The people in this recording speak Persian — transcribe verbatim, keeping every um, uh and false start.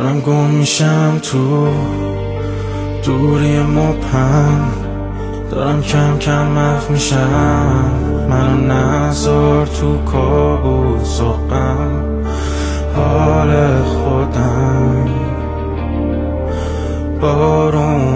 دارم گم میشم تو دوری مبهم، دارم کم کم محو میشم. منو نذار تو کابوس و غم، حال خودم بارون